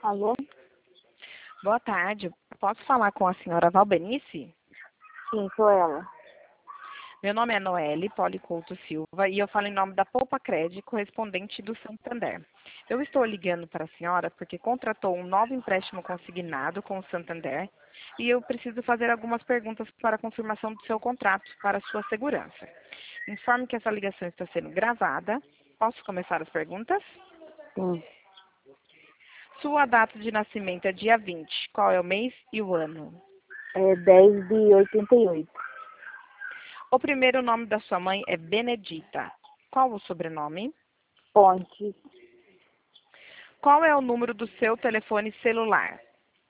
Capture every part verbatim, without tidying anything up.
Alô? Boa tarde. Posso falar com a senhora Valbenice? Sim, sou ela. Meu nome é Noelle Policulto Silva e eu falo em nome da Poupa Cred, correspondente do Santander. Eu estou ligando para a senhora porque contratou um novo empréstimo consignado com o Santander e eu preciso fazer algumas perguntas para a confirmação do seu contrato, para sua segurança. Informe que essa ligação está sendo gravada. Posso começar as perguntas? Sim. Sua data de nascimento é dia vinte. Qual é o mês e o ano? É dez de oitenta e oito. O primeiro nome da sua mãe é Benedita. Qual o sobrenome? Ponte. Qual é o número do seu telefone celular?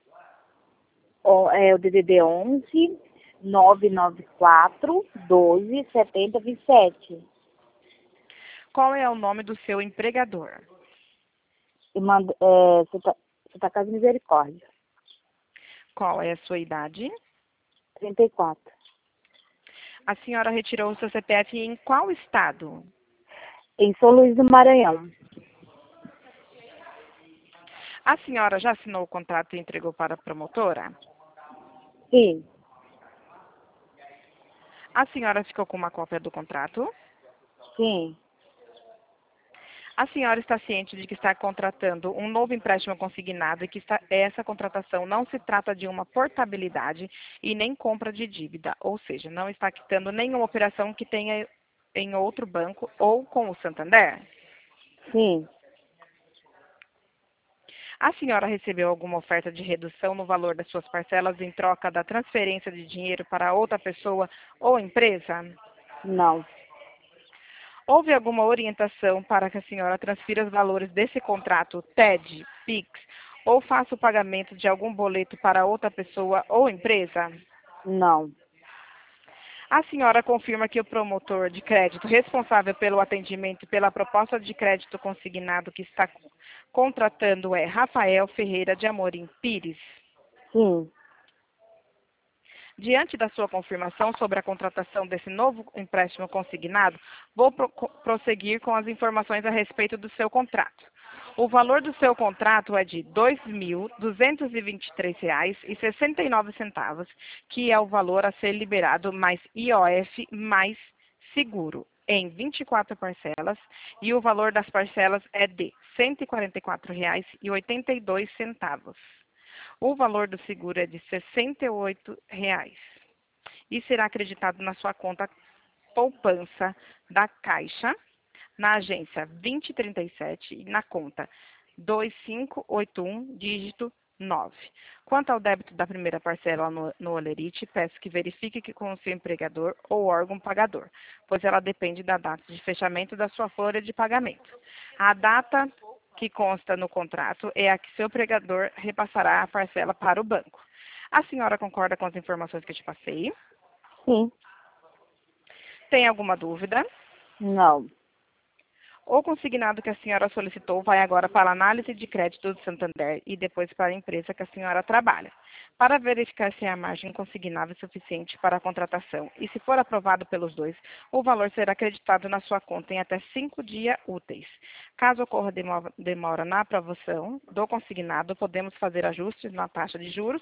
Ó, é o D D D onze nove nove quatro doze setenta vinte e sete. Qual é o nome do seu empregador? E manda, é, Santa, Santa Casa Misericórdia. Qual é a sua idade? trinta e quatro. A senhora retirou o seu C P F em qual estado? Em São Luís do Maranhão. A senhora já assinou o contrato e entregou para a promotora? Sim. A senhora ficou com uma cópia do contrato? Sim. A senhora está ciente de que está contratando um novo empréstimo consignado e que está, essa contratação não se trata de uma portabilidade e nem compra de dívida, ou seja, não está quitando nenhuma operação que tenha em outro banco ou com o Santander? Sim. A senhora recebeu alguma oferta de redução no valor das suas parcelas em troca da transferência de dinheiro para outra pessoa ou empresa? Não. Houve alguma orientação para que a senhora transfira os valores desse contrato T E D, Pix, ou faça o pagamento de algum boleto para outra pessoa ou empresa? Não. A senhora confirma que o promotor de crédito responsável pelo atendimento e pela proposta de crédito consignado que está contratando é Rafael Ferreira de Amorim Pires? Sim. Diante da sua confirmação sobre a contratação desse novo empréstimo consignado, vou pro prosseguir com as informações a respeito do seu contrato. O valor do seu contrato é de dois mil duzentos e vinte e três reais e sessenta e nove centavos, que é o valor a ser liberado mais I O F mais seguro, em vinte e quatro parcelas, e o valor das parcelas é de cento e quarenta e quatro reais e oitenta e dois centavos. O valor do seguro é de sessenta e oito reais e será acreditado na sua conta poupança da Caixa, na agência vinte trinta e sete e na conta dois cinco oito um, dígito nove. Quanto ao débito da primeira parcela no, no Olerite, peço que verifique que com o seu empregador ou órgão pagador, pois ela depende da data de fechamento da sua folha de pagamento. A data que consta no contrato é a que seu empregador repassará a parcela para o banco. A senhora concorda com as informações que eu te passei? Sim. Tem alguma dúvida? Não. O consignado que a senhora solicitou vai agora para a análise de crédito do Santander e depois para a empresa que a senhora trabalha, para verificar se a margem consignável é suficiente para a contratação. E se for aprovado pelos dois, o valor será acreditado na sua conta em até cinco dias úteis. Caso ocorra demora na aprovação do consignado, podemos fazer ajustes na taxa de juros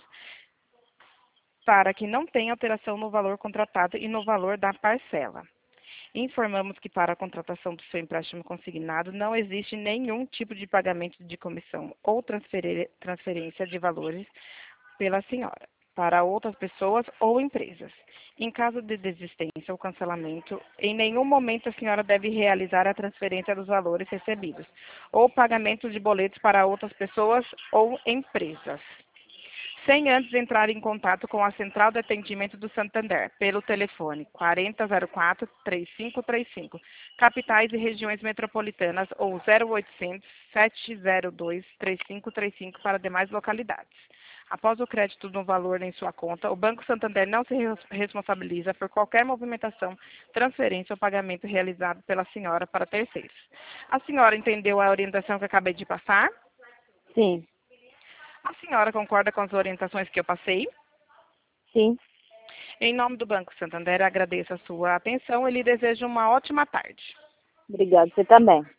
para que não tenha alteração no valor contratado e no valor da parcela. Informamos que para a contratação do seu empréstimo consignado não existe nenhum tipo de pagamento de comissão ou transferência de valores pela senhora para outras pessoas ou empresas. Em caso de desistência ou cancelamento, em nenhum momento a senhora deve realizar a transferência dos valores recebidos ou pagamento de boletos para outras pessoas ou empresas, sem antes entrar em contato com a Central de Atendimento do Santander, pelo telefone quarenta zero quatro, trinta e cinco trinta e cinco, capitais e regiões metropolitanas, ou zero oitocentos, sete zero dois, três cinco três cinco para demais localidades. Após o crédito no valor em sua conta, o Banco Santander não se responsabiliza por qualquer movimentação, transferência ou pagamento realizado pela senhora para terceiros. A senhora entendeu a orientação que eu acabei de passar? Sim. A senhora concorda com as orientações que eu passei? Sim. Em nome do Banco Santander, agradeço a sua atenção e lhe desejo uma ótima tarde. Obrigada. Você também.